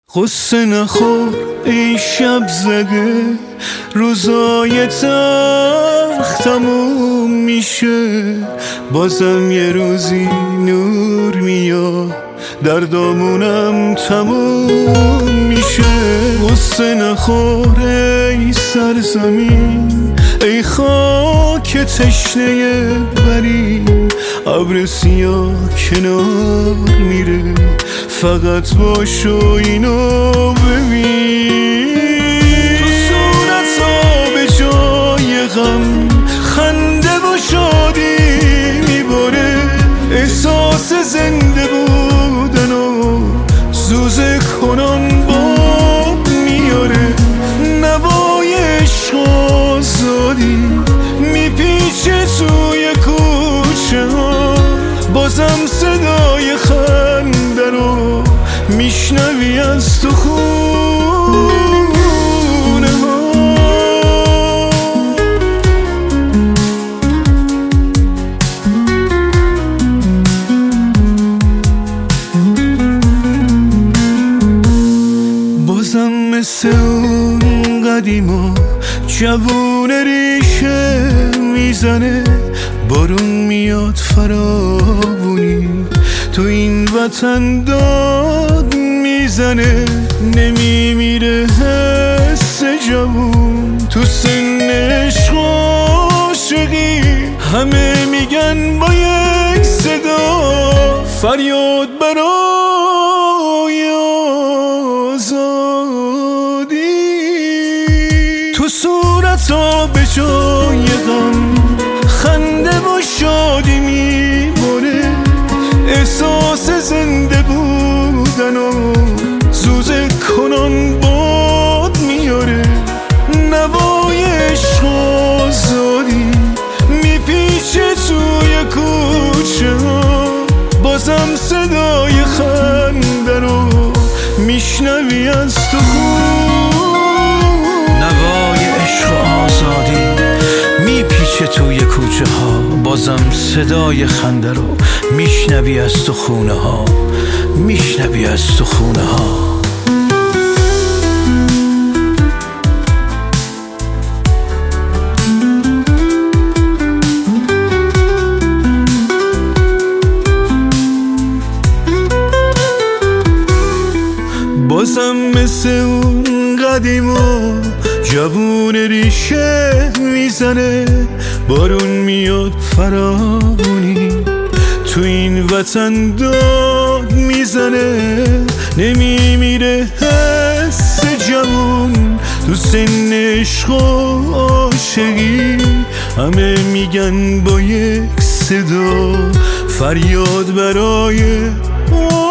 غصه نخور ای شب زده، روزای تلخ تموم میشه، بازم یه روزی نور میاد، دردامونم تموم میشه. غصه نخور ای سرزمین، ای خاک تشنه برین، ابر سیاه کنار میره، فقط باش و اینو ببین. تو صورتا به جای غم خنده و شادی میباره، احساس زنده بودن و زوزه کنان باب میاره، نوای عشق آزادی میپیچه توی کوچه ها، بازم صدای خنده رو میشنوی از تو خونه ها. بازم مثل اون قدیما جوون ریشه میزنه، بارون میاد فراوونی تو این وطن داد میزنه، نمیمیره حس جوون تو سن عشق و عاشقی، همه میگن با یک صدا فریاد برای آزادی. تو صورتا به جای غم خنده و شادی میباره، احساس زنده بودن و زوزه کنان باد میاره، نوای عشق آزادی میپیچه توی کوچه ها، بازم صدای خنده رو میشنوی از تو نوای عشق آزادی میپیچه توی کوچه ها، بازم صدای خنده رو میشنوی از تو خونه ها، میشنوی از تو خونه ها. بازم مثل اون قدیما جوون ریشه میزنه، بارون میاد فراوونی تو این وطن داد میزنه، نمیمیره حس جوون تو سن عشق و عاشقی، همه میگن با یک صدا فریاد برای